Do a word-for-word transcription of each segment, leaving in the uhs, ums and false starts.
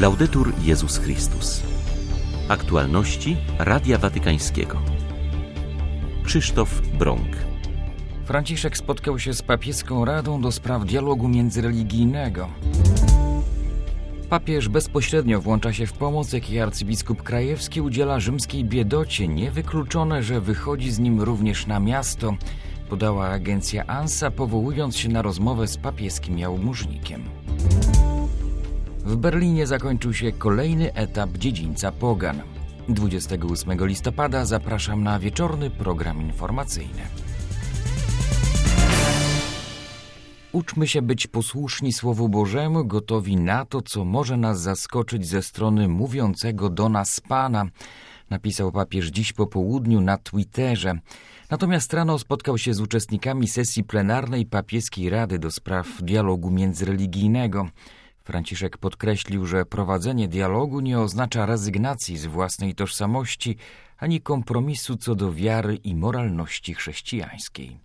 Laudetur Jezus Chrystus. Aktualności Radia Watykańskiego. Krzysztof Brąk. Franciszek spotkał się z papieską Radą do spraw dialogu międzyreligijnego. Papież bezpośrednio włącza się w pomoc, jakiej arcybiskup Krajewski udziela rzymskiej biedocie. Niewykluczone, że wychodzi z nim również na miasto, podała agencja ANSA, powołując się na rozmowę z papieskim jałmużnikiem. W Berlinie zakończył się kolejny etap dziedzińca Pogan. dwudziestego ósmego listopada zapraszam na wieczorny program informacyjny. Uczmy się być posłuszni Słowu Bożemu, gotowi na to, co może nas zaskoczyć ze strony mówiącego do nas Pana, napisał papież dziś po południu na Twitterze. Natomiast rano spotkał się z uczestnikami sesji plenarnej Papieskiej Rady do spraw dialogu międzyreligijnego. Franciszek podkreślił, że prowadzenie dialogu nie oznacza rezygnacji z własnej tożsamości, ani kompromisu co do wiary i moralności chrześcijańskiej.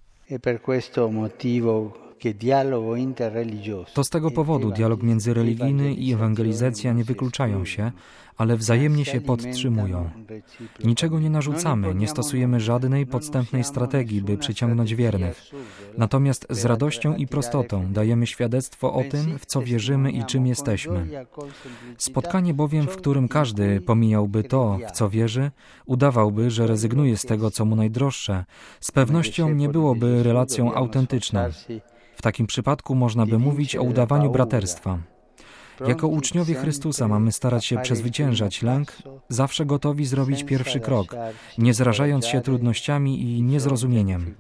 To z tego powodu dialog międzyreligijny i ewangelizacja nie wykluczają się, ale wzajemnie się podtrzymują. Niczego nie narzucamy, nie stosujemy żadnej podstępnej strategii, by przyciągnąć wiernych. Natomiast z radością i prostotą dajemy świadectwo o tym, w co wierzymy i czym jesteśmy. Spotkanie bowiem, w którym każdy pomijałby to, w co wierzy, udawałby, że rezygnuje z tego, co mu najdroższe, z pewnością nie byłoby relacją autentyczną. W takim przypadku można by mówić o udawaniu braterstwa. Jako uczniowie Chrystusa mamy starać się przezwyciężać lęk, zawsze gotowi zrobić pierwszy krok, nie zrażając się trudnościami i niezrozumieniem.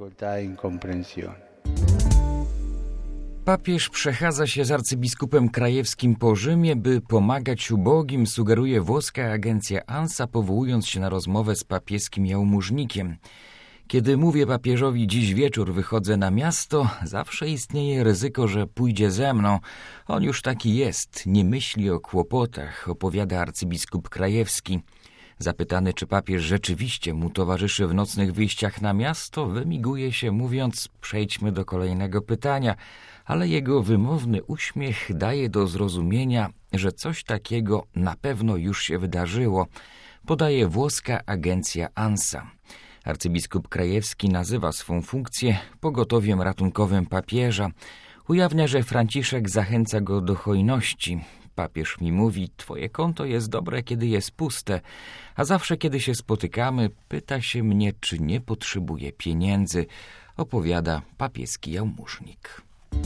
Papież przechadza się z arcybiskupem Krajewskim po Rzymie, by pomagać ubogim, sugeruje włoska agencja ANSA, powołując się na rozmowę z papieskim jałmużnikiem. Kiedy mówię papieżowi, dziś wieczór wychodzę na miasto, zawsze istnieje ryzyko, że pójdzie ze mną. On już taki jest, nie myśli o kłopotach, opowiada arcybiskup Krajewski. Zapytany, czy papież rzeczywiście mu towarzyszy w nocnych wyjściach na miasto, wymiguje się, mówiąc: przejdźmy do kolejnego pytania, ale jego wymowny uśmiech daje do zrozumienia, że coś takiego na pewno już się wydarzyło, podaje włoska agencja ANSA. Arcybiskup Krajewski nazywa swą funkcję pogotowiem ratunkowym papieża. Ujawnia, że Franciszek zachęca go do hojności. Papież mi mówi: twoje konto jest dobre, kiedy jest puste, a zawsze, kiedy się spotykamy, pyta się mnie, czy nie potrzebuję pieniędzy, opowiada papieski jałmużnik.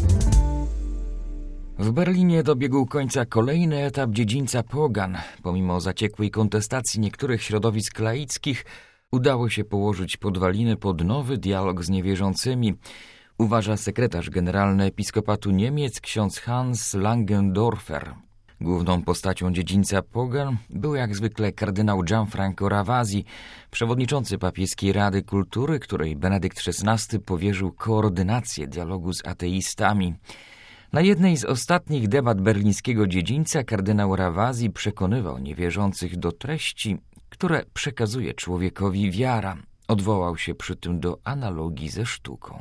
W Berlinie dobiegł końca kolejny etap dziedzińca Pogan. Pomimo zaciekłej kontestacji niektórych środowisk laickich, udało się położyć podwaliny pod nowy dialog z niewierzącymi, uważa sekretarz generalny Episkopatu Niemiec ksiądz Hans Langendorfer. Główną postacią dziedzińca Pogan był jak zwykle kardynał Gianfranco Ravasi, przewodniczący Papieskiej Rady Kultury, której Benedykt szesnasty powierzył koordynację dialogu z ateistami. Na jednej z ostatnich debat berlińskiego dziedzińca kardynał Ravasi przekonywał niewierzących do treści, które przekazuje człowiekowi wiara. Odwołał się przy tym do analogii ze sztuką.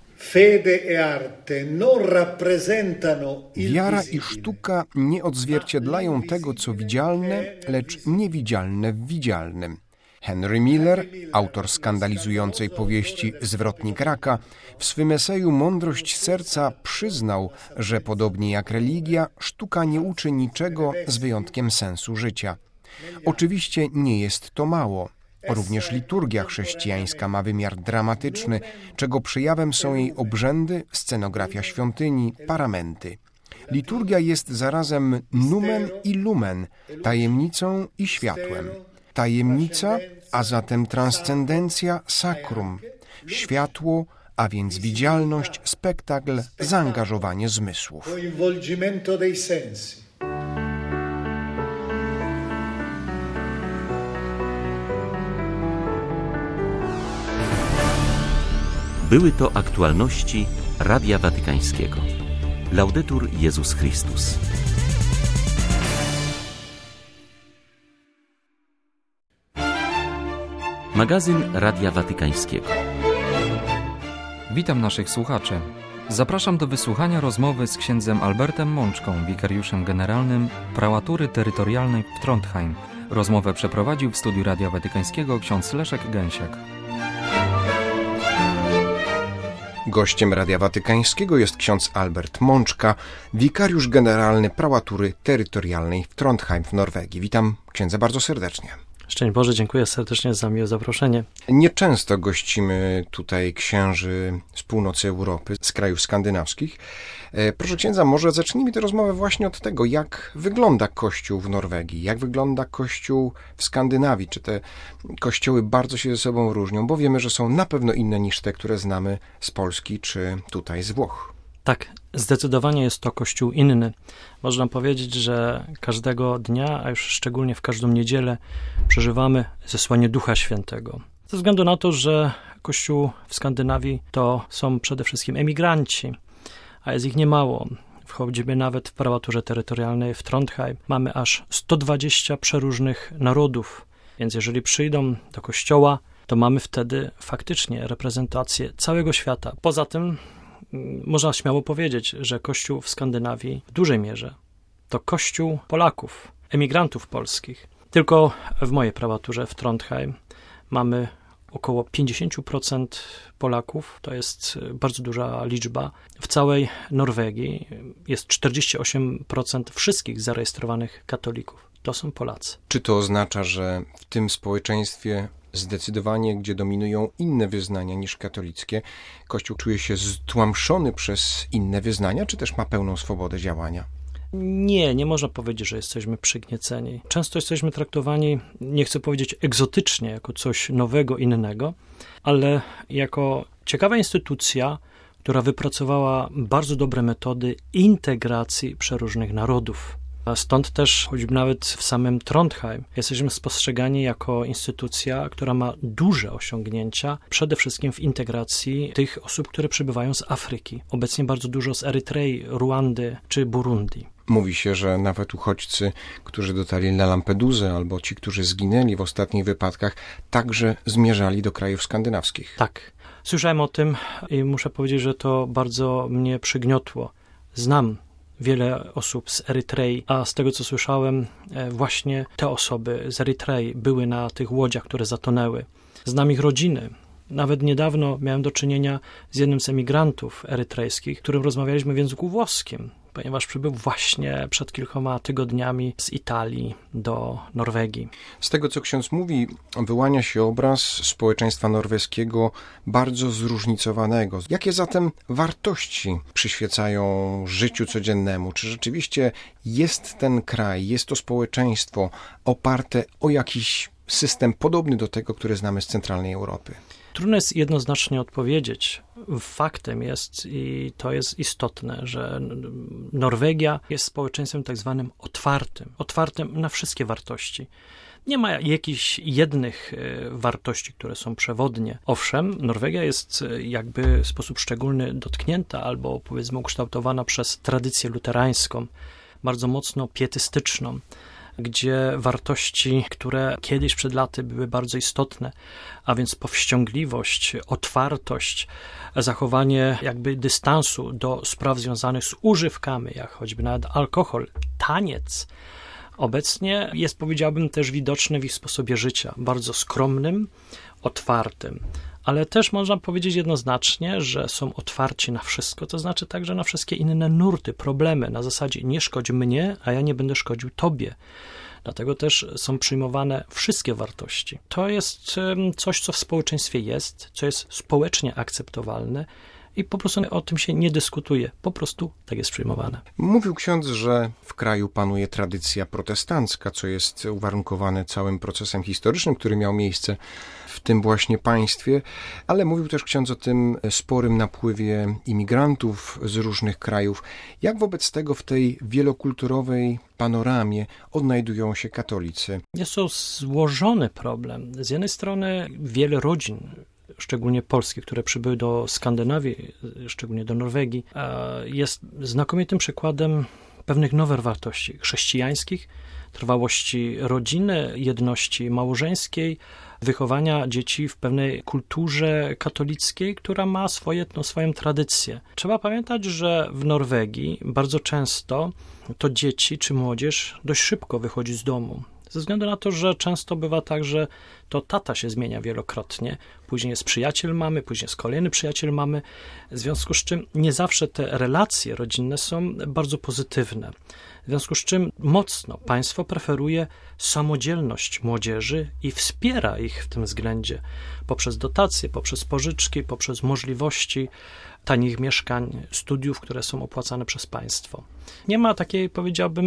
Wiara i sztuka nie odzwierciedlają tego, co widzialne, lecz niewidzialne w widzialnym. Henry Miller, autor skandalizującej powieści Zwrotnik raka, w swym eseju Mądrość serca przyznał, że podobnie jak religia, sztuka nie uczy niczego z wyjątkiem sensu życia. Oczywiście nie jest to mało. Również liturgia chrześcijańska ma wymiar dramatyczny, czego przejawem są jej obrzędy, scenografia świątyni, paramenty. Liturgia jest zarazem numen i lumen, tajemnicą i światłem. Tajemnica, a zatem transcendencja sacrum. Światło, a więc widzialność, spektakl, zaangażowanie zmysłów. Były to aktualności Radia Watykańskiego. Laudetur Jezus Chrystus. Magazyn Radia Watykańskiego. Witam naszych słuchaczy. Zapraszam do wysłuchania rozmowy z księdzem Albertem Mączką, wikariuszem generalnym prałatury terytorialnej w Trondheim. Rozmowę przeprowadził w studiu Radia Watykańskiego ksiądz Leszek Gęsiak. Gościem Radia Watykańskiego jest ksiądz Albert Mączka, wikariusz generalny prałatury terytorialnej w Trondheim w Norwegii. Witam księdza bardzo serdecznie. Szczęść Boże, dziękuję serdecznie za miłe zaproszenie. Nieczęsto gościmy tutaj księży z północy Europy, z krajów skandynawskich. Proszę księdza, może zacznijmy tę rozmowę właśnie od tego, jak wygląda Kościół w Norwegii, jak wygląda Kościół w Skandynawii. Czy te kościoły bardzo się ze sobą różnią, bo wiemy, że są na pewno inne niż te, które znamy z Polski czy tutaj z Włoch. Tak, zdecydowanie jest to Kościół inny. Można powiedzieć, że każdego dnia, a już szczególnie w każdą niedzielę, przeżywamy zesłanie Ducha Świętego. Ze względu na to, że Kościół w Skandynawii to są przede wszystkim emigranci, a jest ich niemało. Choćby nawet w prałaturze terytorialnej w Trondheim mamy aż sto dwadzieścia przeróżnych narodów, więc jeżeli przyjdą do kościoła, to mamy wtedy faktycznie reprezentację całego świata. Poza tym można śmiało powiedzieć, że Kościół w Skandynawii w dużej mierze to Kościół Polaków, emigrantów polskich. Tylko w mojej prałaturze w Trondheim mamy około pięćdziesiąt procent Polaków, to jest bardzo duża liczba. W całej Norwegii jest czterdzieści osiem procent wszystkich zarejestrowanych katolików. To są Polacy. Czy to oznacza, że w tym społeczeństwie zdecydowanie, gdzie dominują inne wyznania niż katolickie, Kościół czuje się stłamszony przez inne wyznania, czy też ma pełną swobodę działania? Nie, nie można powiedzieć, że jesteśmy przygnieceni. Często jesteśmy traktowani, nie chcę powiedzieć egzotycznie, jako coś nowego, innego, ale jako ciekawa instytucja, która wypracowała bardzo dobre metody integracji przeróżnych narodów. A stąd też, choćby nawet w samym Trondheim, jesteśmy spostrzegani jako instytucja, która ma duże osiągnięcia, przede wszystkim w integracji tych osób, które przybywają z Afryki. Obecnie bardzo dużo z Erytrei, Ruandy czy Burundi. Mówi się, że nawet uchodźcy, którzy dotarli na Lampedusę, albo ci, którzy zginęli w ostatnich wypadkach, także zmierzali do krajów skandynawskich. Tak. Słyszałem o tym i muszę powiedzieć, że to bardzo mnie przygniotło. Znam wiele osób z Erytrei, a z tego, co słyszałem, właśnie te osoby z Erytrei były na tych łodziach, które zatonęły. Znam ich rodziny. Nawet niedawno miałem do czynienia z jednym z emigrantów erytrejskich, którym rozmawialiśmy w języku włoskim, ponieważ przybył właśnie przed kilkoma tygodniami z Italii do Norwegii. Z tego, co ksiądz mówi, wyłania się obraz społeczeństwa norweskiego bardzo zróżnicowanego. Jakie zatem wartości przyświecają życiu codziennemu? Czy rzeczywiście jest ten kraj, jest to społeczeństwo oparte o jakiś system podobny do tego, który znamy z centralnej Europy? Trudno jest jednoznacznie odpowiedzieć. Faktem jest, i to jest istotne, że Norwegia jest społeczeństwem tak zwanym otwartym, otwartym na wszystkie wartości. Nie ma jakichś jednych wartości, które są przewodnie. Owszem, Norwegia jest jakby w sposób szczególny dotknięta albo powiedzmy ukształtowana przez tradycję luterańską, bardzo mocno pietystyczną, gdzie wartości, które kiedyś przed laty były bardzo istotne, a więc powściągliwość, otwartość, zachowanie jakby dystansu do spraw związanych z używkami, jak choćby nawet alkohol, taniec, obecnie jest, powiedziałbym, też widoczny w ich sposobie życia, bardzo skromnym, otwartym. Ale też można powiedzieć jednoznacznie, że są otwarci na wszystko, to znaczy także na wszystkie inne nurty, problemy, na zasadzie nie szkodź mnie, a ja nie będę szkodził tobie. Dlatego też są przyjmowane wszystkie wartości. To jest coś, co w społeczeństwie jest, co jest społecznie akceptowalne i po prostu o tym się nie dyskutuje. Po prostu tak jest przyjmowane. Mówił ksiądz, że w kraju panuje tradycja protestancka, co jest uwarunkowane całym procesem historycznym, który miał miejsce w tym właśnie państwie, ale mówił też ksiądz o tym sporym napływie imigrantów z różnych krajów. Jak wobec tego w tej wielokulturowej panoramie odnajdują się katolicy? Jest to złożony problem. Z jednej strony wiele rodzin, szczególnie polskich, które przybyły do Skandynawii, szczególnie do Norwegii, jest znakomitym przykładem pewnych nowych wartości chrześcijańskich, trwałości rodziny, jedności małżeńskiej, wychowania dzieci w pewnej kulturze katolickiej, która ma swoje, no, swoją tradycję. Trzeba pamiętać, że w Norwegii bardzo często to dzieci czy młodzież dość szybko wychodzi z domu. Ze względu na to, że często bywa tak, że to tata się zmienia wielokrotnie, później jest przyjaciel mamy, później jest kolejny przyjaciel mamy, w związku z czym nie zawsze te relacje rodzinne są bardzo pozytywne. W związku z czym mocno państwo preferuje samodzielność młodzieży i wspiera ich w tym względzie poprzez dotacje, poprzez pożyczki, poprzez możliwości tanich mieszkań, studiów, które są opłacane przez państwo. Nie ma takiej, powiedziałbym,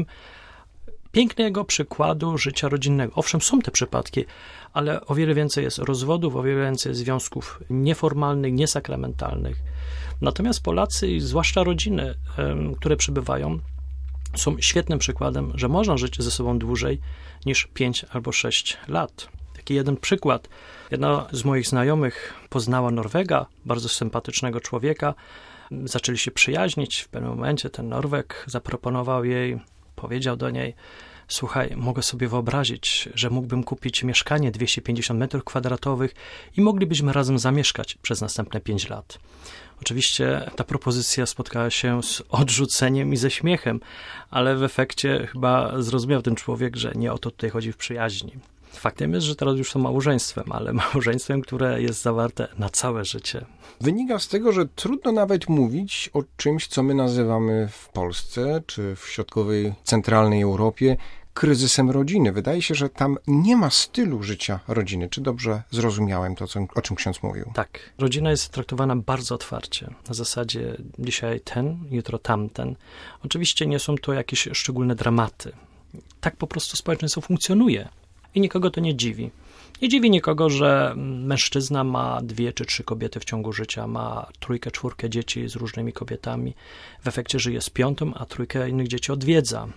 pięknego przykładu życia rodzinnego. Owszem, są te przypadki, ale o wiele więcej jest rozwodów, o wiele więcej jest związków nieformalnych, niesakramentalnych. Natomiast Polacy, zwłaszcza rodziny, które przybywają, są świetnym przykładem, że można żyć ze sobą dłużej niż pięć albo sześć lat. Taki jeden przykład. Jedna z moich znajomych poznała Norwega, bardzo sympatycznego człowieka. Zaczęli się przyjaźnić. W pewnym momencie ten Norweg zaproponował jej, powiedział do niej: słuchaj, mogę sobie wyobrazić, że mógłbym kupić mieszkanie dwieście pięćdziesiąt metrów kwadratowych i moglibyśmy razem zamieszkać przez następne pięć lat. Oczywiście ta propozycja spotkała się z odrzuceniem i ze śmiechem, ale w efekcie chyba zrozumiał ten człowiek, że nie o to tutaj chodzi w przyjaźni. Faktem jest, że teraz już są małżeństwem, ale małżeństwem, które jest zawarte na całe życie. Wynika z tego, że trudno nawet mówić o czymś, co my nazywamy w Polsce czy w środkowej, centralnej Europie kryzysem rodziny. Wydaje się, że tam nie ma stylu życia rodziny. Czy dobrze zrozumiałem to, co, o czym ksiądz mówił? Tak. Rodzina jest traktowana bardzo otwarcie. Na zasadzie dzisiaj ten, jutro tamten. Oczywiście nie są to jakieś szczególne dramaty. Tak po prostu społeczeństwo funkcjonuje. I nikogo to nie dziwi. Nie dziwi nikogo, że mężczyzna ma dwie czy trzy kobiety w ciągu życia, ma trójkę, czwórkę dzieci z różnymi kobietami. W efekcie żyje z piątą, a trójkę innych dzieci odwiedza.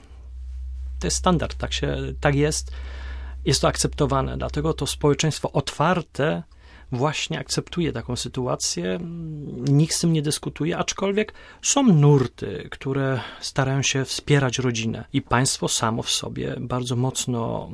To jest standard, tak, się, tak jest. Jest to akceptowane, dlatego to społeczeństwo otwarte właśnie akceptuje taką sytuację. Nikt z tym nie dyskutuje, aczkolwiek są nurty, które starają się wspierać rodzinę. I państwo samo w sobie bardzo mocno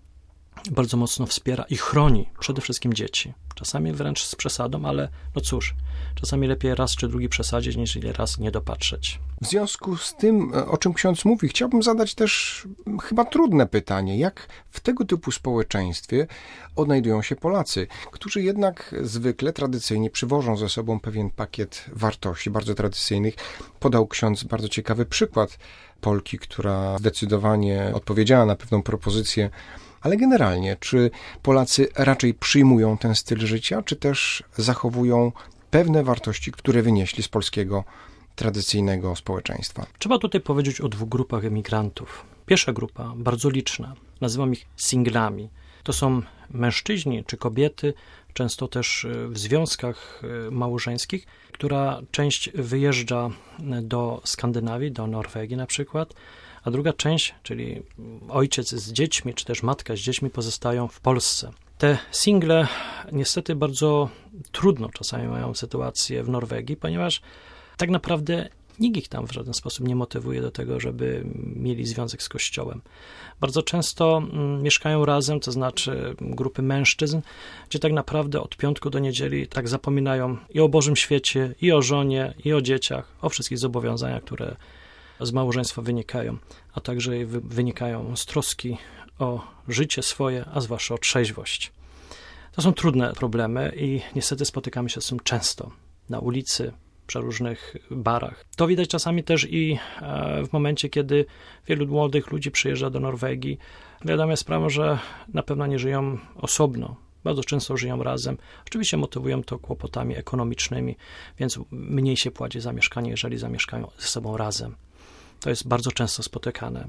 bardzo mocno wspiera i chroni przede wszystkim dzieci. Czasami wręcz z przesadą, ale no cóż, czasami lepiej raz czy drugi przesadzić, niż raz nie dopatrzeć. W związku z tym, o czym ksiądz mówi, chciałbym zadać też chyba trudne pytanie. Jak w tego typu społeczeństwie odnajdują się Polacy, którzy jednak zwykle, tradycyjnie przywożą ze sobą pewien pakiet wartości bardzo tradycyjnych. Podał ksiądz bardzo ciekawy przykład Polki, która zdecydowanie odpowiedziała na pewną propozycję. Ale generalnie, czy Polacy raczej przyjmują ten styl życia, czy też zachowują pewne wartości, które wynieśli z polskiego tradycyjnego społeczeństwa? Trzeba tutaj powiedzieć o dwóch grupach emigrantów. Pierwsza grupa, bardzo liczna, nazywam ich singlami. To są mężczyźni czy kobiety, często też w związkach małżeńskich, która część wyjeżdża do Skandynawii, do Norwegii na przykład, a druga część, czyli ojciec z dziećmi, czy też matka z dziećmi pozostają w Polsce. Te single niestety bardzo trudno czasami mają sytuację w Norwegii, ponieważ tak naprawdę nikt ich tam w żaden sposób nie motywuje do tego, żeby mieli związek z Kościołem. Bardzo często mieszkają razem, to znaczy grupy mężczyzn, gdzie tak naprawdę od piątku do niedzieli tak zapominają i o Bożym świecie, i o żonie, i o dzieciach, o wszystkich zobowiązaniach, które z małżeństwa wynikają, a także wynikają z troski o życie swoje, a zwłaszcza o trzeźwość. To są trudne problemy i niestety spotykamy się z tym często na ulicy, przy różnych barach. To widać czasami też i w momencie, kiedy wielu młodych ludzi przyjeżdża do Norwegii. Wiadomo jest sprawą, że na pewno nie żyją osobno. Bardzo często żyją razem. Oczywiście motywują to kłopotami ekonomicznymi, więc mniej się płaci za mieszkanie, jeżeli zamieszkają ze sobą razem. To jest bardzo często spotykane.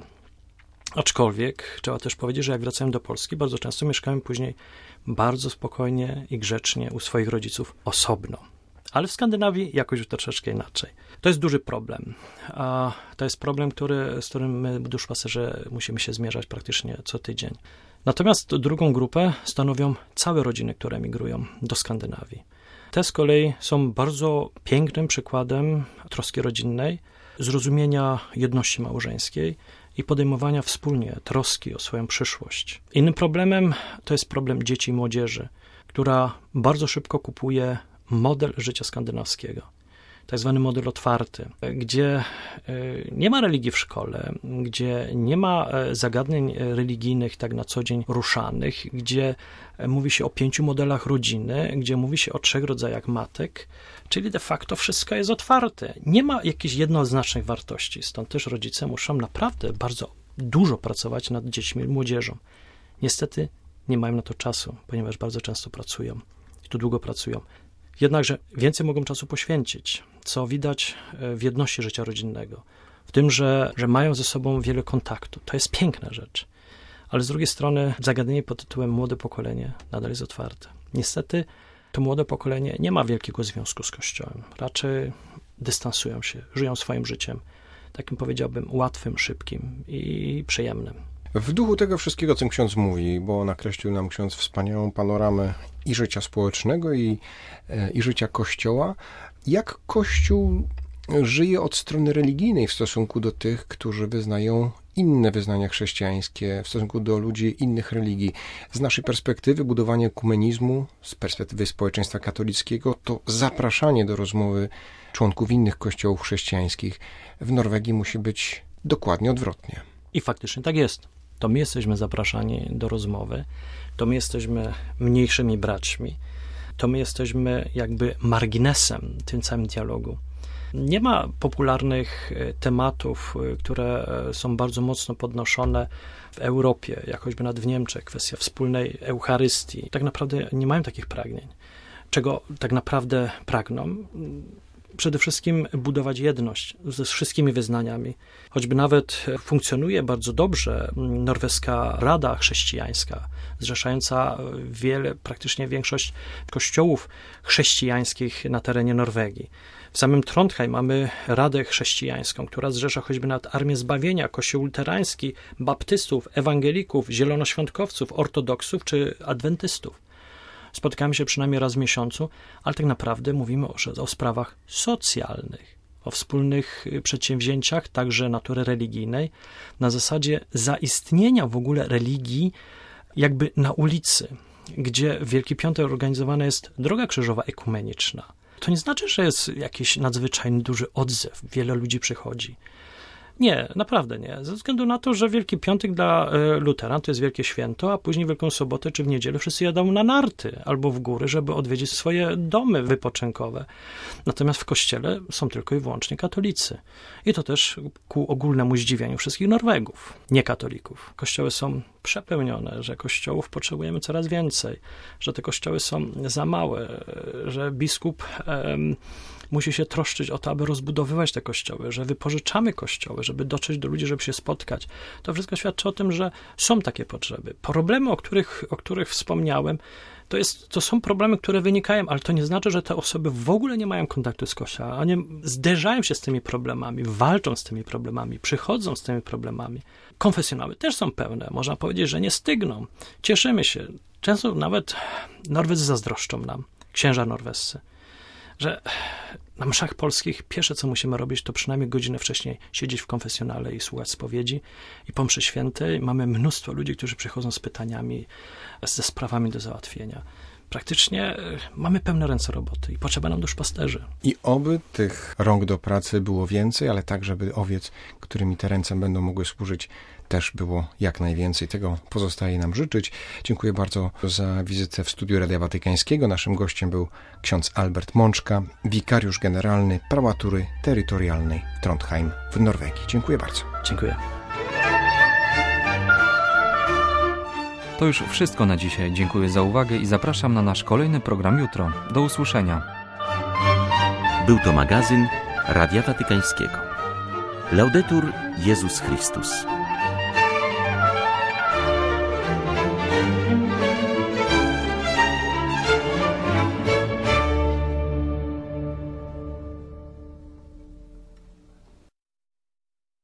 Aczkolwiek trzeba też powiedzieć, że jak wracają do Polski, bardzo często mieszkają później bardzo spokojnie i grzecznie u swoich rodziców osobno. Ale w Skandynawii jakoś już troszeczkę inaczej. To jest duży problem. A to jest problem, który, z którym my, duszpasterze, musimy się zmierzać praktycznie co tydzień. Natomiast drugą grupę stanowią całe rodziny, które migrują do Skandynawii. Te z kolei są bardzo pięknym przykładem troski rodzinnej, zrozumienia jedności małżeńskiej i podejmowania wspólnie troski o swoją przyszłość. Innym problemem to jest problem dzieci i młodzieży, która bardzo szybko kupuje model życia skandynawskiego. Tak zwany model otwarty, gdzie nie ma religii w szkole, gdzie nie ma zagadnień religijnych tak na co dzień ruszanych, gdzie mówi się o pięciu modelach rodziny, gdzie mówi się o trzech rodzajach matek, czyli de facto wszystko jest otwarte. Nie ma jakichś jednoznacznych wartości, stąd też rodzice muszą naprawdę bardzo dużo pracować nad dziećmi i młodzieżą. Niestety nie mają na to czasu, ponieważ bardzo często pracują i tu długo pracują. Jednakże więcej mogą czasu poświęcić, co widać w jedności życia rodzinnego. W tym, że, że mają ze sobą wiele kontaktu. To jest piękna rzecz. Ale z drugiej strony zagadnienie pod tytułem młode pokolenie nadal jest otwarte. Niestety to młode pokolenie nie ma wielkiego związku z Kościołem. Raczej dystansują się, żyją swoim życiem. Takim powiedziałbym łatwym, szybkim i przyjemnym. W duchu tego wszystkiego, co ksiądz mówi, bo nakreślił nam ksiądz wspaniałą panoramę i życia społecznego, i, i życia Kościoła, jak Kościół żyje od strony religijnej w stosunku do tych, którzy wyznają inne wyznania chrześcijańskie, w stosunku do ludzi innych religii. Z naszej perspektywy budowanie ekumenizmu, z perspektywy społeczeństwa katolickiego, to zapraszanie do rozmowy członków innych kościołów chrześcijańskich w Norwegii musi być dokładnie odwrotnie. I faktycznie tak jest. To my jesteśmy zapraszani do rozmowy, to my jesteśmy mniejszymi braćmi, to my jesteśmy jakby marginesem w tym całym dialogu. Nie ma popularnych tematów, które są bardzo mocno podnoszone w Europie, jak choćby nawet w Niemczech, kwestia wspólnej Eucharystii. Tak naprawdę nie mają takich pragnień. Czego tak naprawdę pragną? Przede wszystkim budować jedność ze wszystkimi wyznaniami. Choćby nawet funkcjonuje bardzo dobrze norweska Rada Chrześcijańska, zrzeszająca wiele, praktycznie większość kościołów chrześcijańskich na terenie Norwegii. W samym Trondheim mamy Radę Chrześcijańską, która zrzesza choćby nawet Armię Zbawienia, Kościół luterański, baptystów, ewangelików, zielonoświątkowców, ortodoksów czy adwentystów. Spotykamy się przynajmniej raz w miesiącu, ale tak naprawdę mówimy o, o sprawach socjalnych, o wspólnych przedsięwzięciach, także natury religijnej, na zasadzie zaistnienia w ogóle religii jakby na ulicy, gdzie w Wielki Piątek organizowana jest droga krzyżowa ekumeniczna. To nie znaczy, że jest jakiś nadzwyczajny duży odzew, wiele ludzi przychodzi. Nie, naprawdę nie. Ze względu na to, że Wielki Piątek dla luteran to jest wielkie święto, a później Wielką Sobotę czy w niedzielę wszyscy jadą na narty albo w góry, żeby odwiedzić swoje domy wypoczynkowe. Natomiast w kościele są tylko i wyłącznie katolicy. I to też ku ogólnemu zdziwieniu wszystkich Norwegów, nie katolików. Kościoły są przepełnione, że kościołów potrzebujemy coraz więcej, że te kościoły są za małe, że biskup em, musi się troszczyć o to, aby rozbudowywać te kościoły, że wypożyczamy kościoły, żeby dotrzeć do ludzi, żeby się spotkać. To wszystko świadczy o tym, że są takie potrzeby. Problemy, o których, o których wspomniałem, to, jest, to są problemy, które wynikają, ale to nie znaczy, że te osoby w ogóle nie mają kontaktu z Kościołem. One zderzają się z tymi problemami, walczą z tymi problemami, przychodzą z tymi problemami. Konfesjonały też są pełne. Można powiedzieć, że nie stygną. Cieszymy się. Często nawet Norwedzy zazdroszczą nam, księża norwescy, że na mszach polskich pierwsze, co musimy robić, to przynajmniej godzinę wcześniej siedzieć w konfesjonale i słuchać spowiedzi. I po mszy świętej mamy mnóstwo ludzi, którzy przychodzą z pytaniami, ze sprawami do załatwienia. Praktycznie mamy pełne ręce roboty i potrzeba nam duszpasterzy. I oby tych rąk do pracy było więcej, ale tak, żeby owiec, którymi te ręce będą mogły służyć, też było jak najwięcej. Tego pozostaje nam życzyć. Dziękuję bardzo za wizytę w studiu Radia Watykańskiego. Naszym gościem był ksiądz Albert Mączka, wikariusz generalny prałatury terytorialnej w Trondheim w Norwegii. Dziękuję bardzo. Dziękuję. To już wszystko na dzisiaj. Dziękuję za uwagę i zapraszam na nasz kolejny program jutro. Do usłyszenia. Był to magazyn Radia Watykańskiego. Laudetur Jezus Chrystus.